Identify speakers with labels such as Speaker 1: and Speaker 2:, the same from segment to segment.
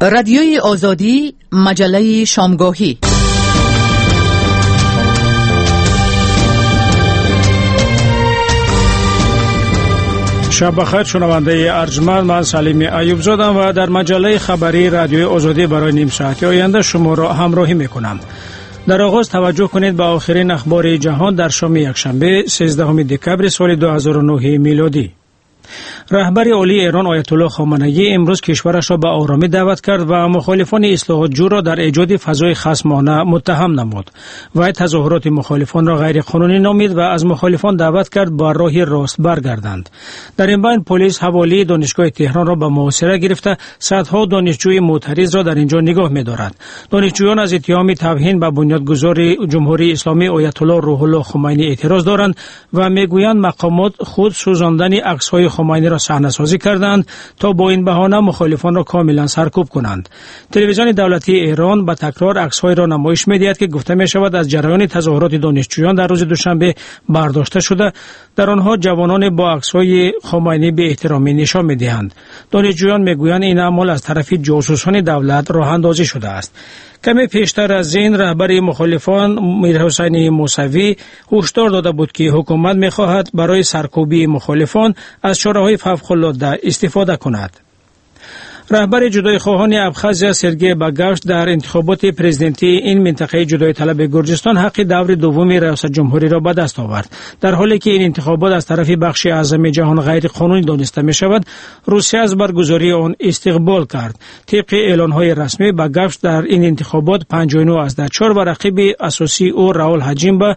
Speaker 1: رادیوی آزادی، مجله شامگاهی.
Speaker 2: شب بخیر شنونده ارجمند، من سلیم ایوب زادم و در مجله خبری رادیوی آزادی برای نیم ساعت آینده شما را همراهی میکنم. در آغاز توجه کنید به آخرین اخبار جهان در شام یکشنبه 13 دکبر سال 2009 میلادی. رهبر عالی ایران آیت الله خامنه‌ای امروز کشورش را به آرامی دعوت کرد و مخالفان اصلاحات جو را در ایجاد فضای خصمانه متهم نمود. وی تظاهرات مخالفان را غیر قانونی نامید و از مخالفان دعوت کرد با راه راست برگردند. در این بین پلیس حوالی دانشگاه تهران را به محاصره گرفته صدها دانشجوی معترض را در اینجا نگاه می‌دارند. دانشجویان از اتهام توهین به بنیادگذار جمهوری اسلامی آیت الله روح الله خمینی اعتراض دارند و میگویند مقامات خود سوزاندن عکس‌های خمینی را صحنه‌سازی کردند تا با این بهانه مخالفان را کاملا سرکوب کنند. تلویزیون دولتی ایران به تکرار عکس‌های را نمایش می‌دهد که گفته می‌شود از جریان تظاهرات دانشجویان در روز دوشنبه برداشته شده. در آنها جوانان با عکس‌های خمینی به احترامی نشان می‌دهند. دانشجویان می‌گویند این اعمال از طرف جاسوسان دولت راه‌اندازی شده است. کمی پیشتر از این رهبر مخالفان میرحسین موسوی هشدار داده بود که حکومت می‌خواهد برای سرکوبی مخالفان از چاره‌های فوق‌العاده استفاده کند. رهبر جدای خواهان ابخازیا سرگئی باگاشت در انتخابات پرزیدنتی این منطقه جدای طلب گرجستان حق دور دوم ریاست جمهوری را به دست آورد. در حالی که این انتخابات از طرف بخش اعظم جهان غیر قانونی دانسته می شود، روسیه از برگزاری آن استقبال کرد. طبق اعلان‌های رسمی باگاشت در این انتخابات 59.4 و رقیب اساسی او راول حجیمبا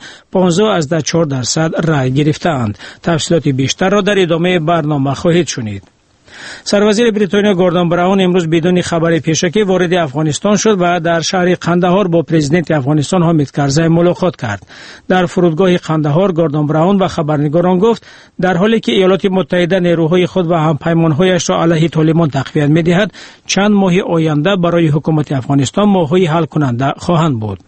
Speaker 2: 15.4% رای گرفتند. تفصیلات بیشتر را در ادامه برنامه خواهید شنید. سروزیر بریتانیا گوردون براون امروز بدون خبر پیشکی وارد افغانستان شد و در شهر قندهار با پرزیدنت افغانستان حامد کرزی ملاقات کرد. در فرودگاه قندهار گوردون براون و خبرنگاران گفت در حالی که ایالات متحده نیروهای خود و همپیمانهایش را علیه طالبان تقویت می‌دهد، چند ماه آینده برای حکومت افغانستان ماهی حل کننده خواهند بود.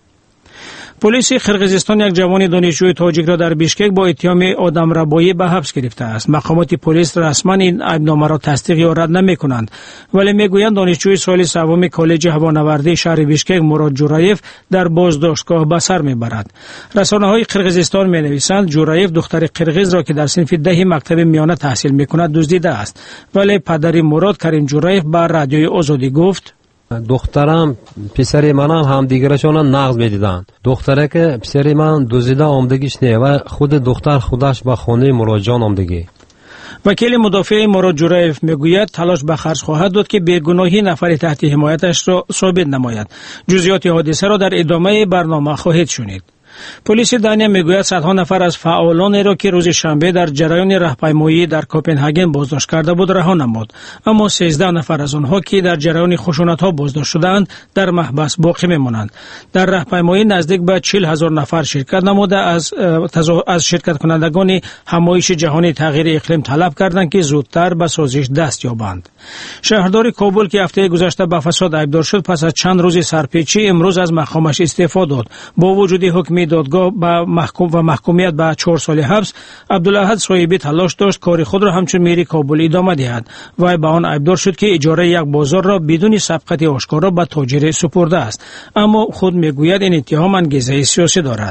Speaker 2: پلیس قرقیزستان یک جوان دانشجوی تاجیک را در بیشکک با اتهام آدمربایی به حبس گرفته است. مقامات پلیس رسما این ایبنامه را تصدیق یا رد نمی‌کنند، ولی میگویند دانشجوی سال سوم کالج هوانوردی شهر بیشکک مراد جورایف در بازداشتگاه به سر میبرد. رسانه‌های قرقیزستان می‌نویسند جورایف دختر قرقیز را که در صنف 10 مکتب میانه تحصیل می‌کند دزدیده است، ولی پدر مراد کریم جورایف به رادیوی آزادی گفت
Speaker 3: دخترم پسر منم هم دیگرشون نقض میدیدن. دختره که پسر من دزدیده آمدگیش نه و خود دختر خودش به خانه مراد جان آمدگی.
Speaker 2: وکیل مدافع مراد جورایف میگوید تلاش به خرج خواهد داد که بیگناهی نفر تحت حمایتش را ثابت نماید. جزئیات حادثه را در ادامه برنامه خواهید شنید. پلیس دانیا میگوید صدها نفر از فعالان را که روز شنبه در جریان راهپیمایی در کوپنهاگن بازداشت کرده بود رها نمود، اما 13 نفر از آنها که در جریان خشونت‌ها بازداشت شدند در محبس باقی میمانند. در راهپیمایی نزدیک به 40,000 نفر شرکت نموده از شرکت کنندگان همایش جهانی تغییر اقلیم طلب کردند که زودتر به سازش دست یابند. شهردار کابل که هفته گذشته به فساد ایبدار شد پس از چند روز سرپیچی امروز از مقامش استعفا داد. با وجود حکم دادگاه با محکومیت به 4 سال حبس، عبدالاحد صاحبی تلاش داشت کار خود را همچون میر کابل ادامه دهد و به آن ایبدار شد که اجاره یک بازار را بدون سبقت آشکارا به تاجر سپرده است، اما خود میگوید این اتهام انگیزه سیاسی دارد.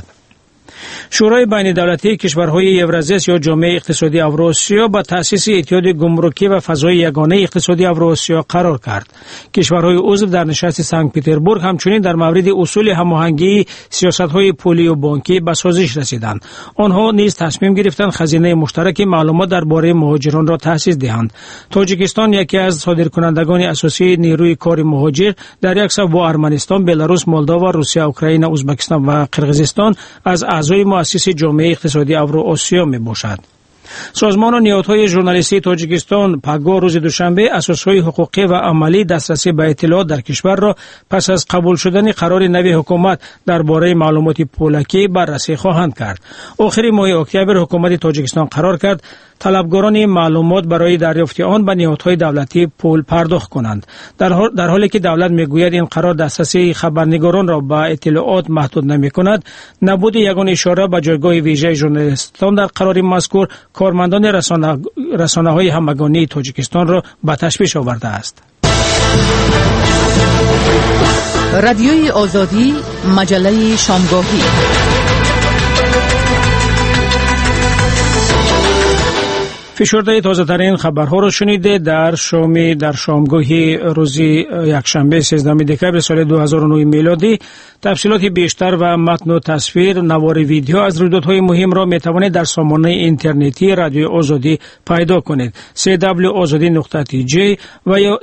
Speaker 2: شورای بین دولتی کشورهای اوراسیا یا جامعه اقتصادی اوراسیا با تأسیس اتحاد گمرکی و فضای یگانه اقتصادی اوراسیا قرار کرد. کشورهای عضو در نشست سنت پترزبورگ همچنین در مورد اصول هماهنگی سیاست‌های پولی و بانکی به سازش رسیدند. آنها نیز تصمیم گرفتند خزینه مشترک معلومات درباره مهاجران را تأسیس دهند. تاجیکستان یکی از صادرکنندگان اساسی نیروی کار مهاجر در یک صف با ارمنستان، بلاروس، مولداوا، روسیه، اوکراین، ازبکستان و قرقیزستان از اعضای مؤسس جامعه اقتصادی اوراسیا می باشد. سازمان و نهادهای ژورنالیستی تاجیکستان پگاه روز دوشنبه اساسهای حقوقی و عملی دسترسی به اطلاعات در کشور را پس از قبول شدن قرار نوی حکومت درباره معلومات پولکی بررسی خواهند کرد. آخر ماه اکتبر حکومت تاجیکستان قرار کرد طلبگاران معلومات برای دریافت آن به نهادهای دولتی پول پرداخت کنند. در حالی که دولت میگوید این قرار دسترسی خبرنگاران را به اطلاعات محدود نمی‌کند، نبود یگان اشاره به جایگاه ویژه ژورنالیستان در قرار مذکور کارمندان رسانه‌های همگانی تاجیکستان را به تشویش آورده است.
Speaker 1: رادیوی آزادی، مجله شامگاهی.
Speaker 2: فشرده تازه ترین خبرها رو شنیده در شامگاهی روز یکشنبه 13 دکبر سال 2009 میلادی. تفصیلات بیشتر و متن و تصویر، نوار ویدیو از رویدادهای مهم را می توانید در سامانه اینترنتی رادیو آزادی پیدا کنید. www.azadi.tj و یا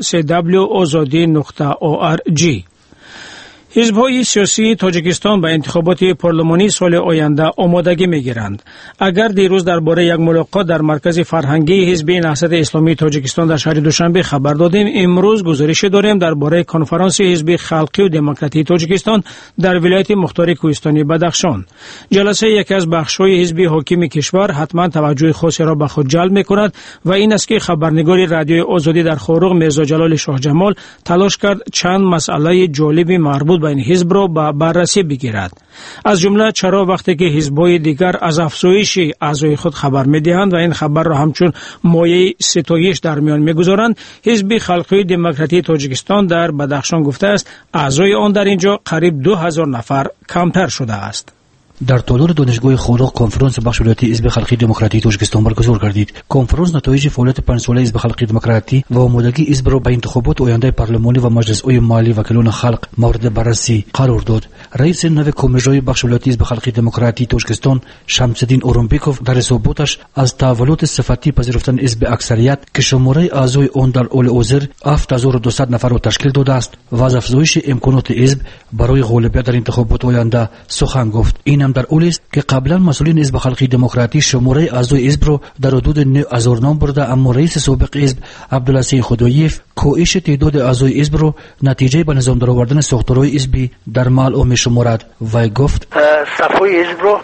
Speaker 2: www.azadi.org. حزب‌های سیاسی تاجیکستان به انتخابات پارلمانی سال آینده آمادگی می‌گیرند. اگر دیروز درباره یک ملاقات در مرکز فرهنگی حزب نهضت اسلامی تاجیکستان در شهر دوشنبه خبر دادیم، امروز گزارش داریم درباره کنفرانس حزب خلقی و دموکراتی تاجیکستان در ولایت مختار کوهستانی بدخشان. جلسه یکی از بخش‌های حزب حاکم کشور حتما توجه خاصی را به خود جلب می‌کند و این است که خبرنگار رادیو آزادی در خاروق میرزا جلال شاه جمال تلاش کرد چند مسئله جالب مربوط به این حزب را به بررسی بگیرد. از جمله چرا وقتی که حزب‌های دیگر از افزایش اعضای خود خبر می‌دهند و این خبر را همچون مایه ستایش در میان می‌گذارند، حزب خلقی دموکراتی تاجیکستان در بدخشان گفته است اعضای آن در اینجا قریب 2000 نفر کمتر شده است.
Speaker 4: در تالار دانشگاه خاروق کنفرانس بخش ولایتی حزب خلقی دموکراتی تاجیکستان برگزار گردید. کنفرانس نتایج فعالیت 5 ساله حزب خلقی دموکراتی و آمادگی حزب را به انتخابات آینده پارلمانی و مجلس‌های مالی وکیلان خلق مورد بررسی قرار داد. رئیس نو کمیته بخش ولایتی حزب خلقی دموکراتی تاجیکستان شمس‌الدین اورونبیکوف در حساباتش از تحولات صفتی پذیرفتن حزب اکثریت که شماره اعضای آن در اول حاضر 7200 نفر را تشکیل داده است و از افزایش امکانات حزب برای غالبیت در انتخابات آینده سخن گفت. این هم در اول است که قبلا مسئولین حزب خلقی دموکراتی شماره اعضای حزب را در حدود 9000 نام برده، اما رئیس سابق حزب عبدالحسین خداییف کاهش تعداد اعضای حزب را نتیجه به نظام درآوردن ساختارهای حزبی در معلوم می‌شمارد. وی گفت
Speaker 5: صفای حزب را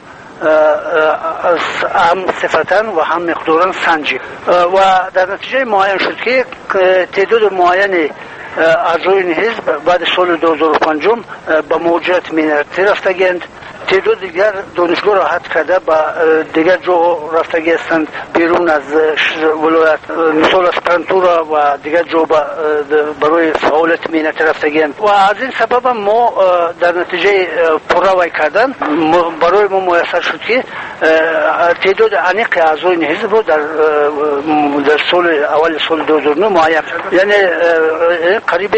Speaker 5: هم صفتاً و هم مقداراً سنجید و در نتیجه معین شد که تعداد معین اعضای حزب بعد سال 2005 به موجت مینرتی رفتگند. تعداد دیگر دانشگاه را حد کرده با دیگر جا رفتگی هستند بیرون از ولایت، مثال اسپرانتورا و دیگر جا برای فعالیت مهنتی رفتگیند و از این سبب ما در نتیجه پروای کردن برای ما میسر شد که تعداد انیق اعضای حزب رو در سال اول سال 2009 معین، یعنی قریب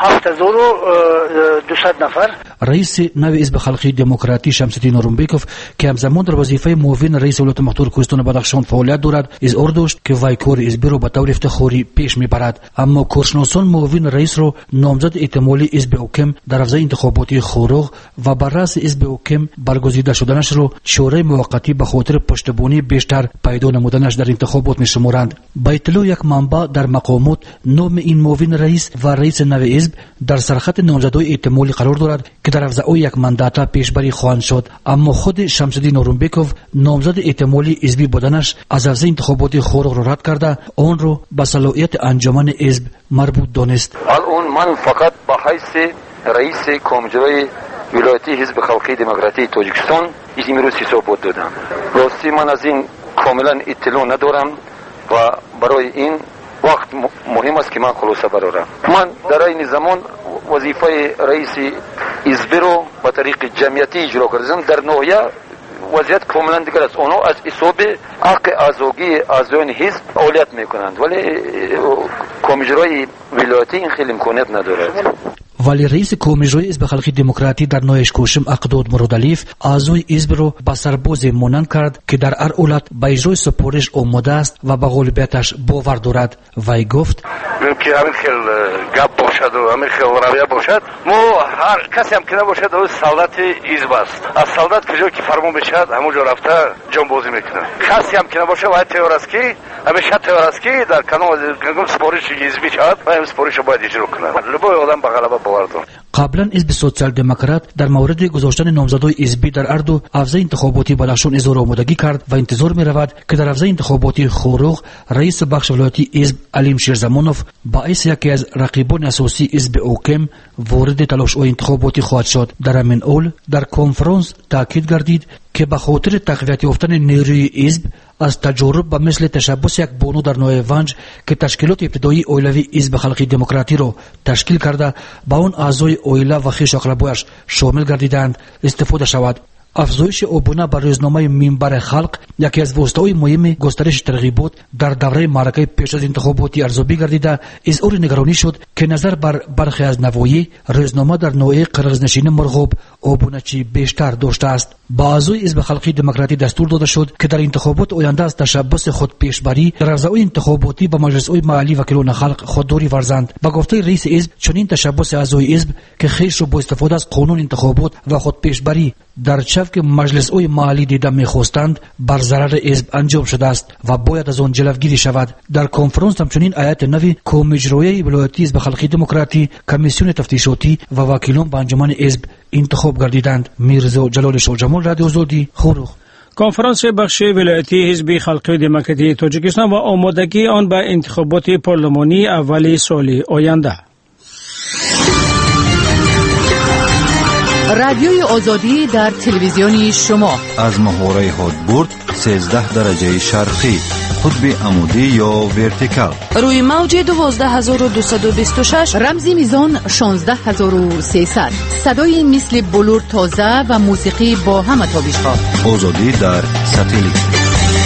Speaker 5: 7200 نفر.
Speaker 4: رئیس نو حزب خلقی دموکراتی شمس‌الدین اورونبیکوف که همزمان در وظیفه معاون رئیس ولایت مختار کوهستان بدخشان فعالیت دارد اظهار داشت که وی کار حزب را به طور افتخاری پیش میبرد، اما کارشناسان معاون رئیس را نامزد احتمالی حزب حاکم در حوزه انتخاباتی خاروق و بر رأس حزب حاکم برگزیده شدنش را شورای موقتی به خاطر پشتیبانی بیشتر پیدا نمودنش در انتخابات میشمارند. با اطلاع یک منبع در مقامات، نام این معاون رئیس و رئیس نو حزب در سرخط نامزدهای احتمالی قرار دارد که در حوزه یک مانداتا پیشبری خواهند شد، اما خود شمس‌الدین اورونبیکوف نامزد احتمالی حزبی بودنش از حوزه انتخاباتی خاروق را رد کرده، آن را به صلاحیت انجمن حزب مربوط دانست.
Speaker 6: الان من فقط به حیث رئیس کمیته ولایتی حزب خلقی دموکراتی تاجیکستان امروز حساب دادم. راستی من از این کاملا اطلاع ندارم و برای این وقت مهم است که من خلاصه برارم. من در این زمان وظیفه رئیس حزب رو به طریق جمعیتی اجرا کردم. در ناحیه وضعیت کاملا دیگر است. اونا از حساب حق آزادی اعضای حزب فعالیت میکنند، ولی کمیته ولایتی این خیلی امکانیت ندارد.
Speaker 4: ولی رئیس کمیته حزب خلقی دموکراتی در نایش کوشم اقداد مرادلیف اعضای حزب را به سرباز مانند کرد که در هر حالت به اجرای سپارش آماده است و به غالبیتش باور دارد. وی گفت
Speaker 7: که همین خیل گپ باشد و همین خیل رویه باشد، ما هر کسی هم که نباشد او سالت حزب است. از سالت کجا که فرمان بشد همونجا رفته جانبازی میکنه. کسی هم که نباشه باید تیار است که همیشه تیار است که در کنار سپارش حزبی شد و این سپارش باید اجرا کنه. لبای آدم به غلبه باور دارد.
Speaker 4: قبلا حزب سوسیال دموکرات در مورد گذاشتن نامزدهای حزبی در هر دو حوزه انتخاباتی بدخشان اظهار آمادگی کرد و انتظار می‌رود که در حوزه انتخاباتی خاروق رئیس بخش ولایتی حزب علیم شیرزمانوف با حیث یکی از رقیبان اساسی حزب حاکم وارد تلاش‌های انتخاباتی خواهد شد. در همین حال در کنفرانس تاکید گردید که به خاطر تقویت یافتن نیروی حزب از تجارب به مثل تشبث یک بانو در نوع ونج که تشکیلات ابتدایی اویلوی حزب خلقی دموکراتی را تشکیل کرده با اون اعضای اویلا و خویش اقربایش شامل گردیدند استفاده شود. افزایش عبونه بر روزنامه منبر خلق یکی از واسطه‌های مهم گسترش ترغیبات در دوره معرکه پیش از انتخاباتی ارزیابی گردیده، اظهار نگرانی شد که نظر بر برخی از نوایی روزنامه در نوع قرغزنشین مرغوب عبونه چی بیشتر داشته است. با اعضای حزب خلقی دموکراتی دستور داده شد که در انتخابات آینده از تشبث خود پیشبری در عرضه‌های انتخاباتی به مجلس‌های محلی وکیلان خلق خودداری ورزند. با گفته رئیس حزب چنین تشبث اعضای حزب که خیش را با استفاده از قانون انتخابات و خود پیشبری در چفک مجلس‌های محلی دیده می‌خواستند بر ضرر حزب انجام شده است و باید از آن جلوگیری شود. در کنفرانس همچنین هیئت نوی کم اجرایی ولایتی حزب خلقی دموکراتی، کمیسیون تفتیشاتی و وکیلان به انجمن حزب انتخاب گردیدند. میرزا جلال شاهجمال، رادیو آزادی، خروخ.
Speaker 2: کنفرانس بخش ولایتی حزب خلقی دموکراتی تاجیکستان و آمادگی آن به انتخابات پارلمانی اولی سال آینده.
Speaker 1: رادیوی آزادی در تلویزیونی شما
Speaker 8: از محوره هادبورد 13 درجه شرقی، قطب عمودی یا ورتیکال،
Speaker 9: روی موج 12226،
Speaker 1: رمزی میزان 16300، صدای مثل بلور تازه و موسیقی با همه تابش‌ها.
Speaker 8: آزادی در ساتلیت.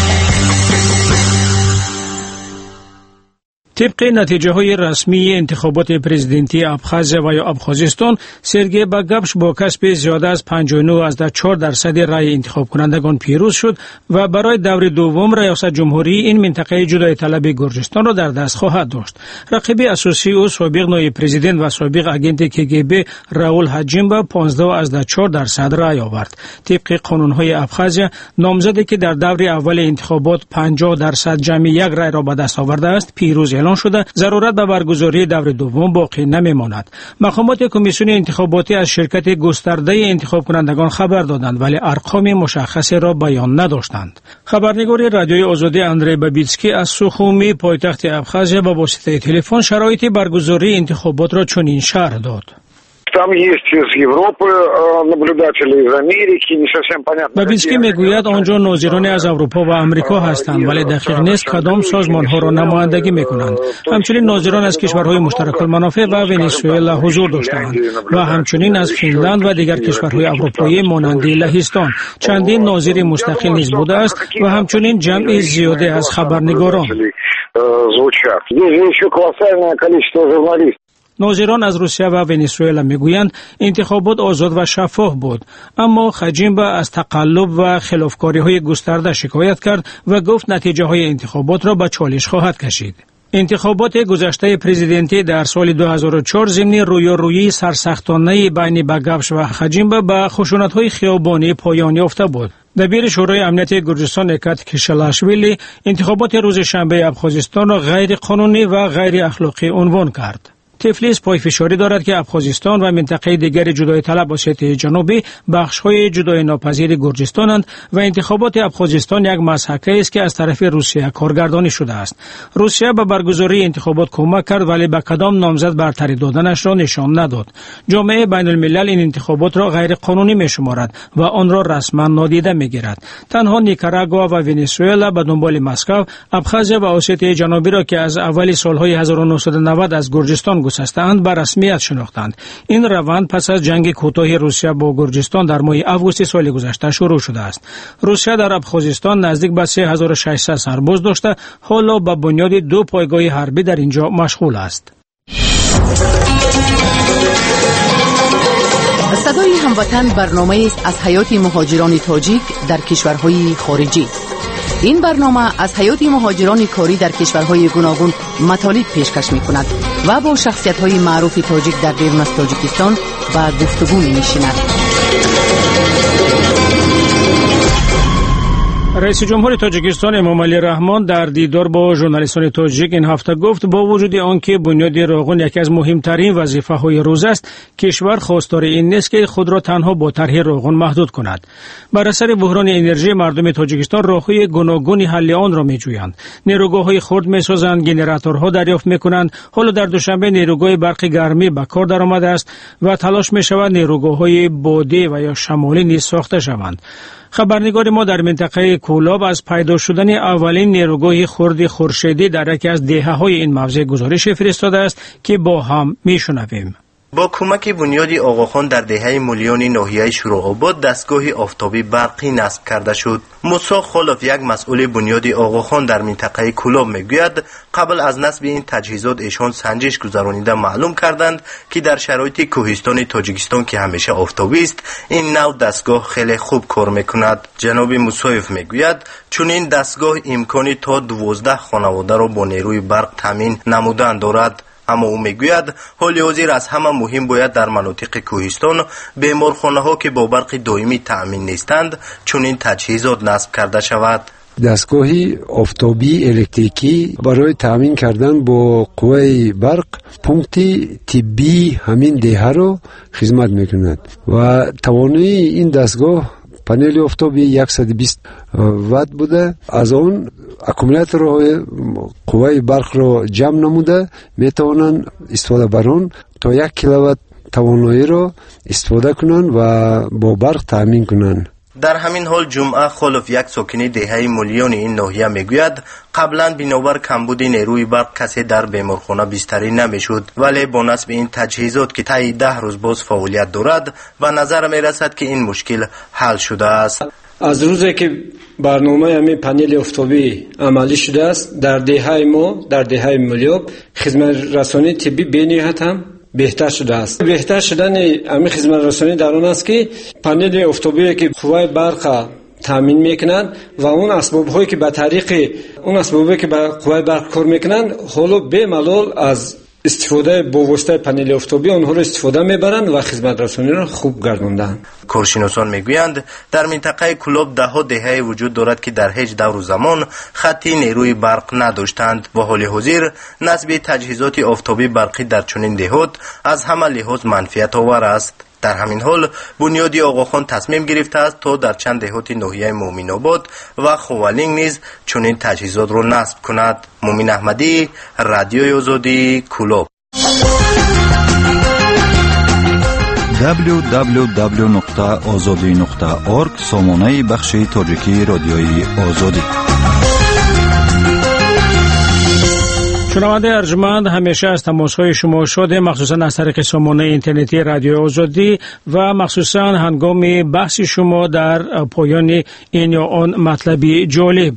Speaker 2: طبق نتیجه های رسمی انتخابات پرزیدنتی ابخازیا و یا ابخازستان، سرگئی باگابش با کسب زیاده از 59.4% رای انتخاب کنندگان پیروز شد و برای دور دوم ریاست جمهوری این منطقه جدای طلب گرجستان را در دست خواهد داشت. رقیب اساسی او سابق نایب پرزیدنت و سابق اگنت کگب راول حاجیمبا 15.4% رای آورد. طبق قانون های ابخازیا، نامزدی که در دور اول انتخابات 50% جمع یک رای را به دست آورده است پیروز اعلان شده. ضرورت به برگزاری دور دوم باقی نمیماند. مقامات کمیسیون انتخاباتی از شرکت گسترده انتخاب کنندگان خبر دادند ولی ارقام مشخصی را بیان نداشتند. خبرنگار رادیوی آزادی اندری بابیتسکی از سوخومی پایتخت ابخازیا با واسطه تلفن شرایط برگزاری انتخابات را چنین شرح داد.
Speaker 10: Там есть из Европы наблюдатели, из Америки, не совсем понятно.
Speaker 2: بابیتسکی میگوید آنجا ناظران از اروپا و آمریکا هستند ولی دقیق نیست کدام سازمان‌ها را نمایندگی میکنند. همچنین ناظران از کشورهای مشترک المنافع و ونزوئلا حضور داشتند و همچنین از فنلاند و دیگر کشورهای اروپایی مانند لهستان. چندین ناظر مستقل نیز بوده است و همچنین جمع زیادی از خبرنگاران. ناظران از روسیه و ونزوئلا میگویند انتخابات آزاد و شفاف بود، اما خجیمبا از تقلب و خلافکاری‌های گسترده شکایت کرد و گفت نتیجه های انتخابات را به چالش خواهد کشید. انتخابات گذشته پرزیدنتی در سال 2004 ضمن رویارویی سرسختانه بین باگابش و خجیمبا به خشونت‌های خیابانی پایان یافته بود. دبیر شورای امنیت گرجستان اکات کشلاشویلی انتخابات روز شنبه ابخازستان را غیر قانونی و غیر اخلاقی عنوان کرد. تفلیس پایفشاری دارد که ابخازستان و منطقه دیگر جدای طلب اسیای جنوبی بخش‌های جدای ناپذیر گرجستانند و انتخابات ابخازستان یک مسحکه است که از طرف روسیه کارگردانی شده است. روسیه به برگزاری انتخابات کمک کرد ولی به کدام نامزد برتری دادنش را نشان نداد. جامعه بین الملل این انتخابات را غیر قانونی می‌شمارد و آن را رسما نادیده می‌گیرد. تنها نیکاراگوا و ونزوئلا به دنبال مسکو، ابخازیا و اسیای جنوبی را که از اول سال‌های 1990 از گرجستان گسستند به رسمیت شناختند. این روند پس از جنگ کوتاه روسیه با گرجستان در ماه آگوست سال گذشته شروع شده است. روسیه در ابخازستان نزدیک به 3600 سرباز داشته، حالا به بنیاد 2 پایگاه حربی در اینجا مشغول است.
Speaker 1: صدای هموطن برنامه است از حیات مهاجران تاجیک در کشورهای خارجی. این برنامه از حیات مهاجران کاری در کشورهای گوناگون مطالب پیشکش می‌کند و با شخصیت‌های معروف تاجیک در بیرون از تاجیکستان و گفتگو می‌نشیند.
Speaker 2: رئیس جمهور تاجیکستان امام علی رحمان در دیدار با ژورنالیستان تاجیک این هفته گفت با وجود آنکه بنیاد روغن یکی از مهمترین وظیفه‌های روز است، کشور خواستار این نیست که خود را تنها با طرح روغن محدود کند. بر اثر بحران انرژی مردم تاجیکستان راه‌های گوناگون حل آن را می‌جویند. نیروگاه‌های خرد می‌سازند، گنراتورها دریافت می‌کنند. حالا در دوشنبه نیروگاه برق گرمی به کار درآمده است و تلاش می‌شود نیروگاه‌های بادی و یا شمالی نیز ساخته شوند. خبرنگار ما در منطقه کولاب از پیدا شدن اولین نیروگاه خرد خورشیدی در یکی از دهه‌های این موضوع گزارش فرستاده است که با هم میشنویم.
Speaker 11: با کمک بنیاد آقاخان در دهه میلیونی ناحیه شروع‌آباد دستگاه آفتابی برقی نصب کرده شد. موسی خلف یک مسئول بنیاد آقاخان در منطقه کولاب میگوید قبل از نصب این تجهیزات ایشان سنجش گذرانیده معلوم کردند که در شرایط کوهستان تاجیکستان که همیشه آفتابی است این نوع دستگاه خیلی خوب کار میکند. جناب موسایف میگوید چون این دستگاه امکانی تا 12 خانواده را با نیروی برق تامین نمودن دارد. اما او میگوید حال حاضر از همه مهم باید در مناطق کوهستان بیمارخانه ها که با برق دائمی تأمین نیستند چون این تجهیزات نصب کرده شود.
Speaker 12: دستگاهی آفتابی الکتریکی برای تأمین کردن با قوه برق پونکت طبی همین دهه رو خدمت میکند و توانایی این دستگاه پنل آفتابی 120 وات بوده. از آن اکومولاتور قوه برق را جمع نموده میتوانند استفاده بران تا 1 کیلووات توانایی را استفاده کنند و با برق تأمین کنند.
Speaker 11: در همین حال جمعه خلف یک ساکن دهه میلیون این ناحیه میگوید قبلا بنابر کمبود نیروی برق کسی در بیمارخانه بستری نمیشد ولی با نصب این تجهیزات که طی 10 روز باز فعالیت دارد به نظر میرسد که این مشکل حل شده است.
Speaker 13: از روزی که برنامه همین پنل آفتابی عملی شده است در دهه ما در دهه میلیوب خدمت رسانی طبی بنیهت هم بهتر شده است. بهتر شدن همین خدمت رسانی در آن است که پنل آفتابی که قوه برق تامین میکنند و اون اسباب‌هایی که به طریق اون اسبابی که به قوه برق کار میکنند حالا به ملال از استفاده با واسطه پنل آفتابی آنها را استفاده میبرند و خدمت رسانی را خوب گرداندند.
Speaker 11: کارشناسان میگویند در منطقه کولاب ده دهه وجود دارد که در هیچ دور زمان خطی نیروی برق نداشتند و حال حاضر نصب تجهیزات آفتابی برقی در چنین دهات از همه لحاظ منفعت آور است. در همین حال بنیاد آقاخان تصمیم گرفته است تا در چند دهات ناحیه مومن آباد و خوالینگ نیز چنین تجهیزات را نصب کند. مومن احمدی، رادیوی آزادی، کولاب.
Speaker 8: www.azadi.org سامانه بخش تاجیکی رادیوی آزادی.
Speaker 2: شنونده ارجمند همیشه از تماس‌های شما شده مخصوصا از طریق سامانه اینترنتی رادیو آزادی و مخصوصا هنگام بحث شما در پایان این یا آن مطلبی جالب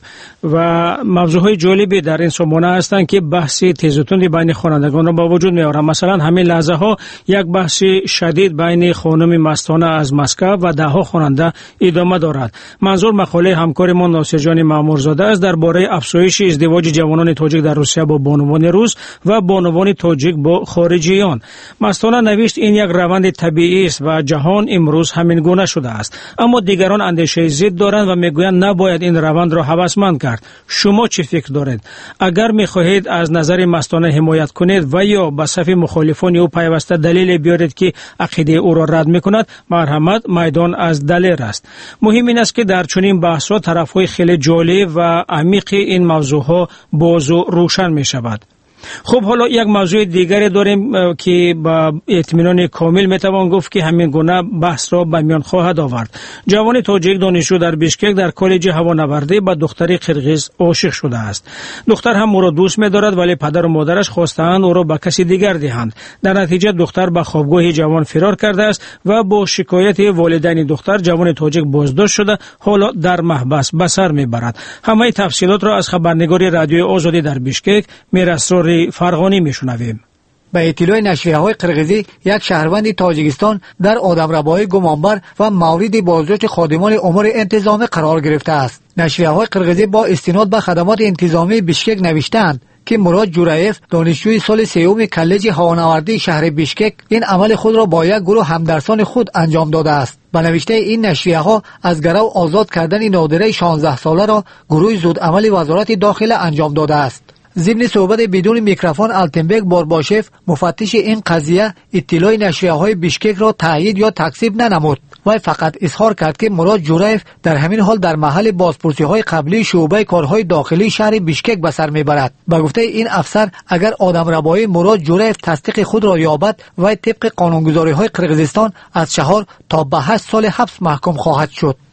Speaker 2: و موضوعهای جالبی در این سامانه هستند که بحث تیزتون بین خوانندگان را با وجود می‌آورند. مثلا همین لحظه ها یک بحث شدید بین خانم مستانه از مسکو و ده ها خواننده ادامه دارد. منظور مقاله همکارمان ناصر جان مامورزاده است درباره افزایش ازدواج جوانان تاجیک در روسیه با بانوان روس و بانوان تاجیک با خارجیان. مستانه نوشت این یک روند طبیعی است و جهان امروز همین گونه شده است، اما دیگران اندیشه ضد دارند و میگویند نباید این روند را هوسمند کرد. شما چی فکر دارید؟ اگر میخواهید از نظر مستانه حمایت کنید و یا به صف مخالفان او پیوسته دلیل بیارید که عقیده او را رد میکند، مرحمت میدان از دلیر است. مهم این است که در چنین بحث‌ها طرف‌های خیلی جالب و عمیق این موضوعها باز و روشن میشود. خب حالا یک موضوع دیگری داریم که با اطمینان کامل میتوان گفت که همین گونه بحث را به میان خواهد آورد. جوان تاجیک دانشجو در بیشکک در کالج هوانوردی با دختری قرغیز عاشق شده است. دختر هم او را دوست می‌دارد ولی پدر و مادرش خواستند او را به کسی دیگر دهند. در نتیجه دختر به خوابگاه جوان فرار کرده است و با شکایت والدین دختر جوان تاجیک بازداشت شده حالا در محبس به سر میبرد. همه تفصیلات را از خبرنگار رادیوی آزادی در بیشکک میراسرور فرغانی میشنویم.
Speaker 14: به اطلاع نشریه‌های قرغیزی یک شهروند تاجیکستان در آدمربایی گمانبر و مورد بازداشت خادمان امور انتظامی قرار گرفته است. نشریه‌های قرغیزی با استناد به خدمات انتظامی بیشکک نوشتند که مراد جورایف دانشجوی سال سوم کالج هوانوردی شهر بیشکک این عمل خود را با یک گروه همدرسان خود انجام داده است. به نوشته این نشریه‌ها از گرو آزاد کردن نادره 16 ساله را گروه زودعمل وزارت داخله انجام داده است. ضمن صحبت بدون میکروفون التنبک بارباشف مفتش این قضیه اطلاع نشریه‌های بیشکک را تایید یا تکذیب ننمود و فقط اظهار کرد که مراد جورایف در همین حال در محل بازپرسی‌های قبلی شعبه کارهای داخلی شهر بیشکک به سر میبرد. به گفته این افسر اگر آدمربایی مراد جورایف تصدیق خود را یابد و طبق قانونگذاری‌های قرغیزستان از 4 تا به 8 سال حبس محکوم خواهد شد.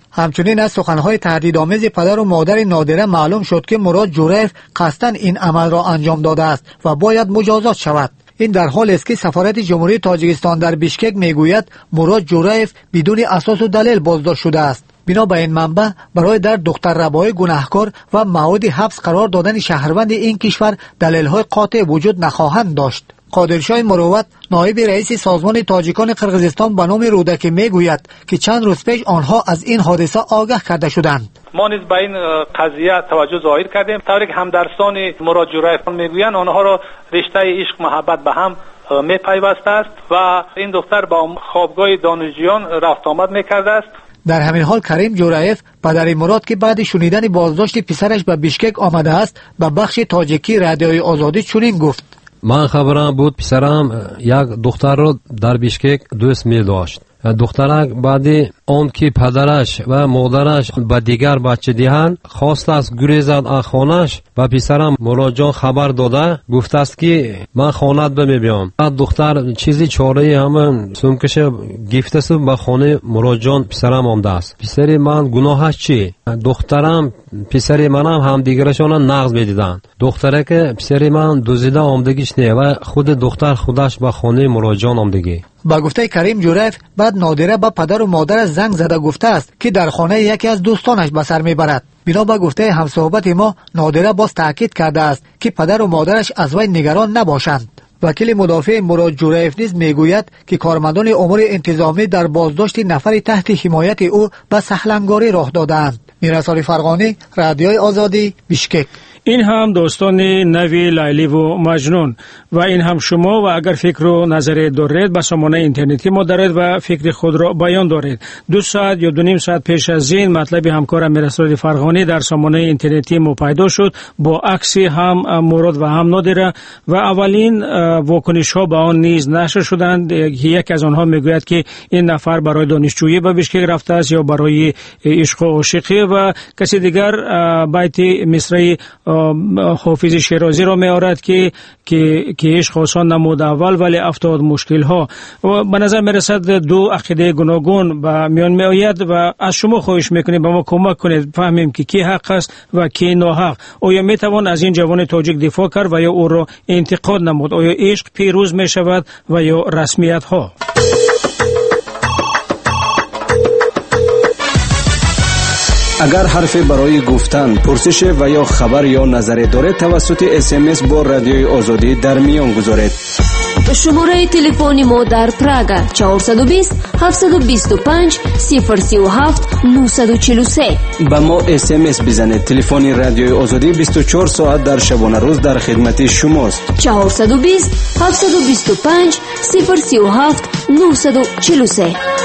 Speaker 14: همچنین از سخنهای تهدیدآمیز پدر و مادر نادره معلوم شد که مراد جورایف قصداً این عمل را انجام داده است و باید مجازات شود. این در حالی است که سفارت جمهوری تاجیکستان در بیشکک میگوید مراد جورایف بدون اساس و دلیل بازداشت شده است. بنا به این منبع برای در دختر ربای گناهکار و مواد حبس قرار دادن شهروند این کشور دلیل‌های قاطع وجود نخواهند داشت. قادرشاه مروت نایب رئیس سازمان تاجیکان قرقیزستان به نام رودکی میگوید که چند روز پیش آنها از این حادثه آگاه کرده شدند.
Speaker 15: ما نیز به این قضیه توجه ظاهر کردیم. طوری که همدرسان مراد جورایف میگویند آنها را رشته عشق محبت به هم میپیوسته است و این دختر با خوابگاه دانشجویان رفت آمد میکرده است.
Speaker 14: در همین حال کریم جورایف پدر مراد که بعد شنیدن بازداشت پسرش به بیشکک آمده است به بخش تاجیکی رادیوی آزادی چنین گفت:
Speaker 3: من خبرم بود پسرم یک دختر رو در بیشکک دوست می داشت. دخترک بعد آن که پدرش و مادرش به دیگر بچه دیدند خواست است گریزد از خانه‌اش و پسرم مراد جان خبر داده گفته است که من خانه‌ات میام. بعد دختر چیزی چاره همون سومکش گفته است به خانه مراد جان پسرم آمده است. پسر من گناهش چی؟ دخترم پسر منم هم دیگرشان نقض میدیدند. دختره که پسر من دزدیده آمدگیش نه و خود دختر خودش به خانه مراد جان آمدگی.
Speaker 14: با گفته کریم جورایف بعد نادره با پدر و مادرش زنگ زده گفته است که در خانه یکی از دوستانش به سر میبرد. بنا به گفته همصحبت ما نادره باز تاکید کرده است که پدر و مادرش از وی نگران نباشند. وکیل مدافع مراد جورایف نیز میگوید که کارمندان امور انتظامی در بازداشت نفری تحت حمایت او به سهلنگاری راه دادند. میرسالی فرغانی، رادیوی آزادی، بیشکک.
Speaker 2: این هم داستان نوی لیلی و مجنون و این هم شما و اگر فکر و نظری دارید به سامانه اینترنتی ما دارید و فکر خود را بیان دارید. 2 ساعت یا 2.5 ساعت پیش از این مطلب همکارم میرسالی فرغانی در سامانه اینترنتی ما پیدا شد با عکس هم مراد و هم نادره و اولین واکنش ها به آن نیز نشر شدند. یک از آنها میگوید که این نفر برای دانشجویی به بیشکک رفته است یا برای عشق و عاشقی و کسی دیگر بیت مصری حافظ شیرازی را می‌آورد که عشق آسان نمود اول ولی افتاد مشکل ها. و به نظر میرسد دو عقیده گوناگون به میان میآید و از شما خواهش میکنیم به ما کمک کنید فهمیم که کی حق است و کی ناحق. آیا میتوان از این جوان تاجیک دفاع کرد و یا او را انتقاد نمود؟ آیا عشق پیروز میشود و یا رسمیت ها؟
Speaker 16: اگر حرفی برای گفتن، پرسش و یا خبر یا نظری دارید توسط SMS با رادیوی آزادی در میان گذارید.
Speaker 17: شماره تلفن ما در پراگ 420 725 037 943.
Speaker 16: با ما SMS بزنید. تلفن رادیوی آزادی 24 ساعت در شبانه روز در خدمت شماست.
Speaker 17: 420 725 037 943.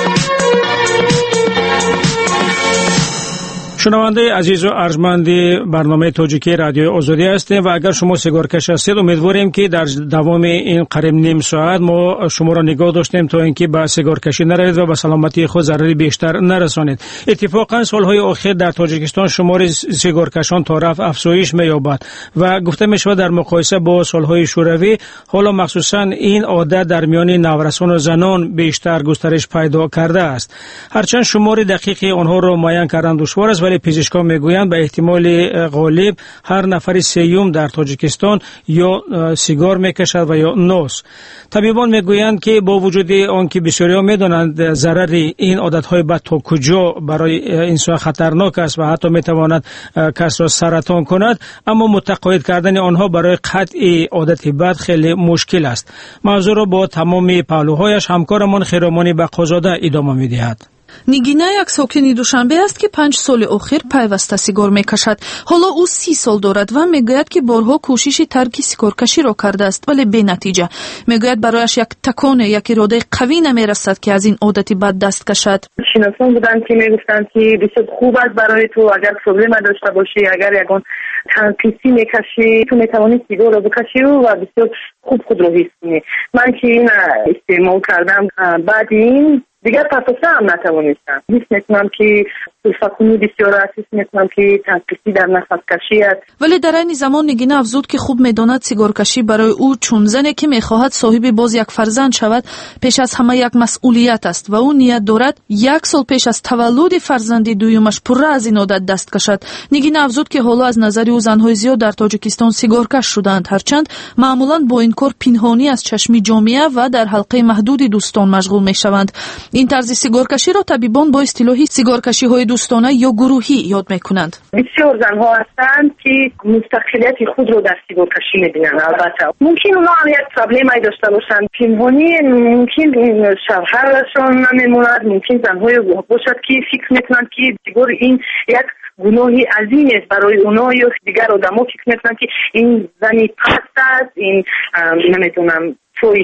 Speaker 2: شنونده عزیز و ارجمند برنامه تاجیکی رادیو آزادی هستیم و اگر شما سیگارکش هستید امیدواریم که در دوام این قریب نیم ساعت ما شما را نگاه داشتیم تا اینکه به سیگارکشی نروید و به سلامتی خود ضرری بیشتر نرسانید. اتفاقا سالهای اخیر در تاجیکستان شمار سیگارکشان تا رفع افزایش می‌یابد و گفته می‌شود در مقایسه با سالهای شوروی حالا مخصوصا این عادت در میان نوجوانان و زنان بیشتر گسترش پیدا کرده است. هرچند شمار دقیق آنها را معین کردن دشوار است ولی پزشکان میگویند به احتمال غالب هر نفر سیوم در تاجیکستان یا سیگار میکشد و یا نوس. طبیبان میگویند که با وجود آنکه بسیاری‌ها میدانند ضرر این عادت‌های بد تا کجا برای انسان خطرناک است و حتی میتواند کس را سرطان کند، اما متقاعد کردن آنها برای قطع عادت بد خیلی مشکل است. موضوع را با تمام پهلوهایش همکارمان خیرامانی بقازاده ادامه می‌دهد.
Speaker 9: نگینا یک ساکنی دوشنبه است که 5 سال اخیر پیوسته سیگار میکشد. حالا او 30 سال دارد و میگوید که بارها کوشش ترک سیگارکشی را کرده است ولی بی نتیجه. میگوید برایش یک تکان، یک اراده قوی نمیرسد که از این عادت بد دست کشد.
Speaker 18: شناسان بودند که میگفتند که بسیار خوب است برای تو اگر پروبلم داشته باشی، اگر یگان تنفسی میکشی تو میتوانی سیگار را بکشی و بسیار خوب خود رو حس کنی. من که این استعمال کردم بعد این دیگر تفاصیل هم نتوانستم. حس میکنم که سلفکونی بسیار اساس میکنم که تنقیصی در نفس کشی است.
Speaker 9: ولی در این زمان نگینه افزود که خوب میداند سیگارکشی برای او چون زنی که میخواهد صاحب باز یک فرزند شود پیش از همه یک مسئولیت است و او نیت دارد 1 سال پیش از تولد فرزند دویمش پوره از این عادت دست کشد. نگینه افزود که حالا از نظر او زنهای زیاد در تاجیکستان سیگارکش شدند، هرچند معمولا با این کار پنهانی از چشم جامعه و در حلقه محدود دوستان مشغول میشوند. این طرز سیگارکشی را طبیبان با اصطلاح سیگارکشی های دوستانه یا گروهی یاد میکنند.
Speaker 18: بسیار زنها هستند که مستقلیت خود رو در سیگارکشی میبینند. البته ممکن اونا هم یک پرابلمی داشته باشند پنهانی، ممکن شوهرشان نمیموند، ممکن زنهای باشد که فکر میکنند که سیگار این یک گناهی عظیم است برای اونا یا دیگر آدما فکر میکنند که این زنی پست است، این نمیدونم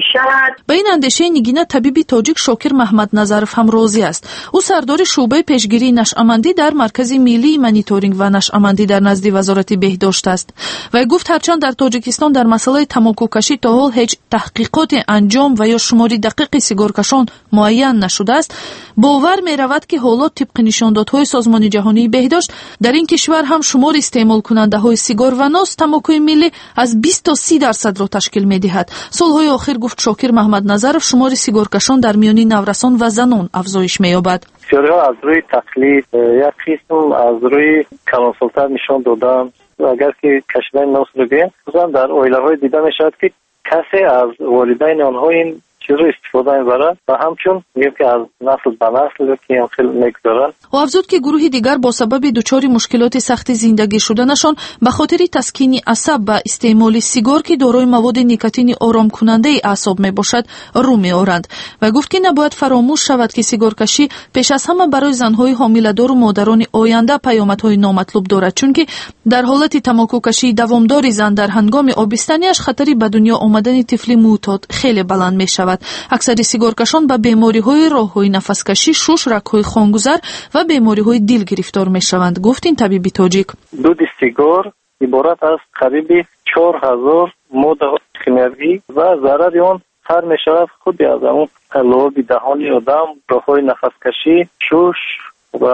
Speaker 9: به این اندیشه نگینه طبیب تاجیک شاکر محمد نظرف هم راضی است. او سردار شعبه پیشگیری نشأمندی در مرکز ملی مانیتورینگ و نشأمندی در نزد وزارت بهداشت است و گفت هرچند در تاجیکستان در مسئله تماکوکشی تا حال هیچ تحقیقات انجام و یا شماری دقیق سیگارکشان معین نشده است، باور می رود که حالا طبق نشاندادهای سازمان جهانی بهداشت در این کشور هم شمار استعمال کننده های سیگار و نوز تماکوی ملی از 20 تا 30% را تشکیل می دهد. سالهای آخر گفت شاکر محمد نظرف شمار سیگارکشان در میان نورسان و زنان افزایش می‌یابد.
Speaker 19: بسیاری‌ها از روی تقلید، یک قسم از روی کلانسلطه نشان دادن اگر که کشیدن نوز رو بیان خصوصا در اویله‌های دیده می‌شود که کسی از والدین آنها این چیز رو استفاده می‌برد و همچون میگم که از نسل به نسل که هم خیلی می‌گذارن.
Speaker 9: و افزود که گروهی دیگر با سبب دچار مشکلات سخت زندگی شدنشان به خاطر تسکین عصب و استعمال سیگار که دارای مواد نیکوتین آرام کننده اعصاب میباشد رو می‌آورند و گفت که نباید فراموش شود که سیگارکشی پیش از همه برای زن‌های حامله‌دار و مادران آینده پیامدهای نامطلوب دارد، چون که در حالت تماکوکشی دوامدار زن در هنگام آبستنیش خطری به دنیا آمدن طفل معتاد خیلی بلند می‌شود. اکثر سیگارکشان به بیماری‌های راه‌های نفس‌کشی، شش، رگ‌های خونگذر و بیماری‌های دل گرفتار می‌شوند. گفت این طبیب تاجیک
Speaker 19: دود سیگار عبارت از قریب 4000 ماده شیمیایی و ضرر آن سر می‌شود خود از اون لوب دهانی آدم، راه‌های نفس‌کشی، شش و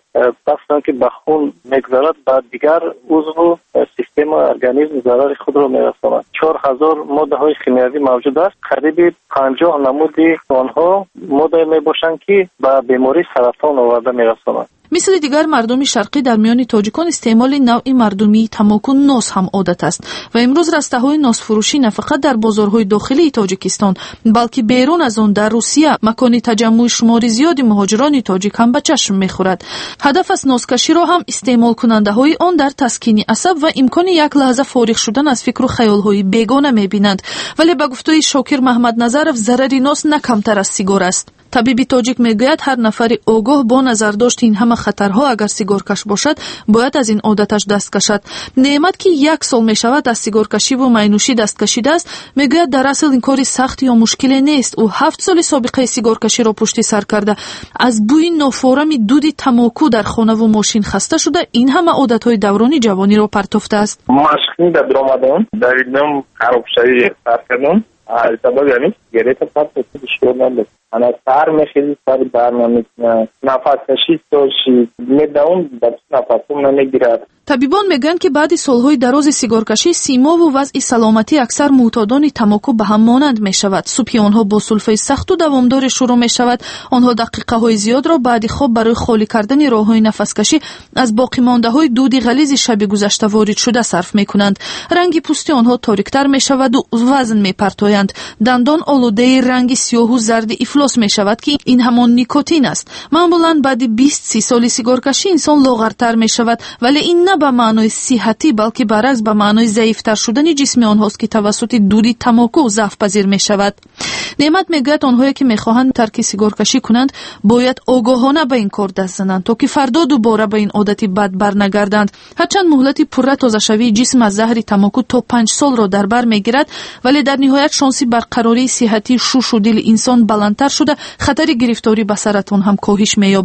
Speaker 19: بسیار که به خون میگذارد و دیگر عضو سیستم ارگانیسم ضرر خود را میرساند. 4000 ماده های شیمیایی موجود است. قریب 50 نمود آنها ماده میباشند که به بیماری سرطان آورده میرساند.
Speaker 9: مثل دیگر مردم شرقی در میان تاجیکان استعمال نوعی مردمی تماکو نوز هم عادت است و امروز رسته‌های نوز فروشی نه فقط در بازارهای داخلی تاجیکستان بلکه بیرون از آن در روسیه مکان تجمع شماری زیادی مهاجران تاجیک هم به چشم می‌خورد. هدف از نوزکشی را هم استعمال کننده‌های آن در تسکین عصب و امکان یک لحظه فارغ شدن از فکر و خیال‌های بیگانه می‌بینند، ولی به گفته شاکر محمد نظرف ضرر نوز نه کمتر از سیگار است. طبیب تاجیک میگوید هر نفر آگاه با نظر داشت این همه خطرها اگر سیگارکش باشد باید از این عادتش دست کشد. نعمت که 1 سال می شود از سیگارکشی و مینوشی دست کشیده است میگوید در اصل این کاری سخت یا مشکلی نیست. او 7 سال سابقه سیگارکشی را پشت سر کرده، از بوی نافارم دود تماکو در خانه و ماشین خسته شده، این همه عادتهای دوران جوانی را پرتافته است.
Speaker 20: ماشین در درآمدم دویدم خرابشایی صرف کردم سبب یعنی گریت پس بسیار نمیده انا سر میخیزی سر برنمیتونه نفس کشی توشی میدون در نفسم نمیگیرد.
Speaker 9: طبیبان میگن که بعد سالهای دراز سیگارکشی سیما و وضع سلامتی اکثر معتادان تماکو به هم مانند می شود. سوپی آنها با سلفه سخت و دوامدار شروع می شود. آنها دقیقه های زیاد را بعد خواب برای خالی کردن راه های نفسکشی از باقی مانده های دود غلیظ شب گذشته وارد شده صرف می کنند. رنگ پوست آنها تاریکتر می شود و وزن می پرتایند. دندان آلوده رنگ سیاه و زرد افلاس می شود که این همان نیکوتین است. معمولا بعد 20-30 سال سیگارکشی انسان لاغرتر می شود، ولی این به معنای صحتی بلکه برعکس به معنای ضعیفتر شدن جسم آنهاست که توسط دود تماکو ضعف پذیر می شود. نعمت میگوید آنهایی که میخواهند ترک سیگارکشی کنند باید آگاهانه به این کار دست زنند تا که فردا دوباره به این عادت بد برنگردند. هرچند مهلت پره تازه شوی جسم از زهر تماکو تا 5 سال را در بر میگیرد، ولی در نهایت شانسی برقراری صحتی شوش و دل انسان بلندتر شده خطر گرفتاری به سرطان هم کاهش مییابد.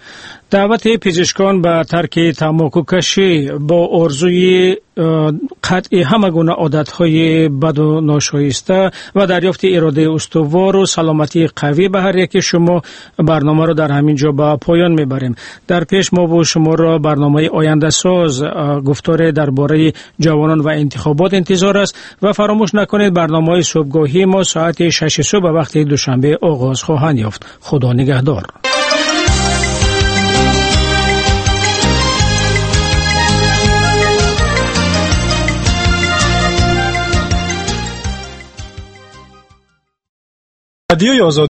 Speaker 2: دعوت پزشکان به ترک تاماکو کشی با آرزوی قطع همه گونه عادت‌های بد و ناشایسته و دریافت اراده استوار و سلامتی قوی به هر یک شما برنامه را در همین جا به پایان میبریم. در پیش ما با شما را برنامه آینده ساز گفتار درباره جوانان و انتخابات انتظار است و فراموش نکنید برنامه صبحگاهی ما ساعت 6 صبح به وقت دوشنبه آغاز خواهند یافت. خدا نگهدار.
Speaker 21: رادیوی آزادی